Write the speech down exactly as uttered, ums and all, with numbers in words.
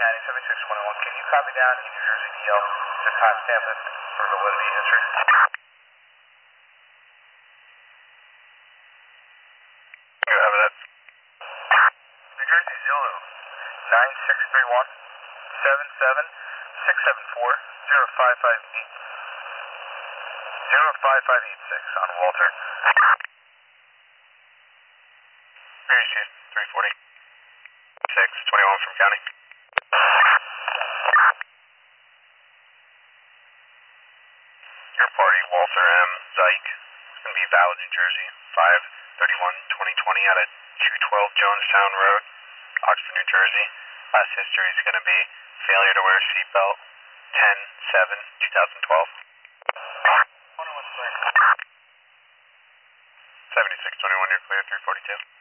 ninety, seventy-six twenty-one. Can you copy down in New Jersey D L? Just timestamp it for validity history. You have that. New Jersey Zulu, nine six three one, seven seven six seven four, zero five five eight, zero five five eight six on Walter. Very Chief, three forty. six twenty-one from County. Your party, Walter M. Zyke, is going to be valid New Jersey, five thirty-one twenty twenty out of two twelve Jonestown Road, Oxford, New Jersey. Last history is going to be failure to wear a seatbelt, ten seven twenty twelve. seventy-six twenty-one, you're clear, three forty-two.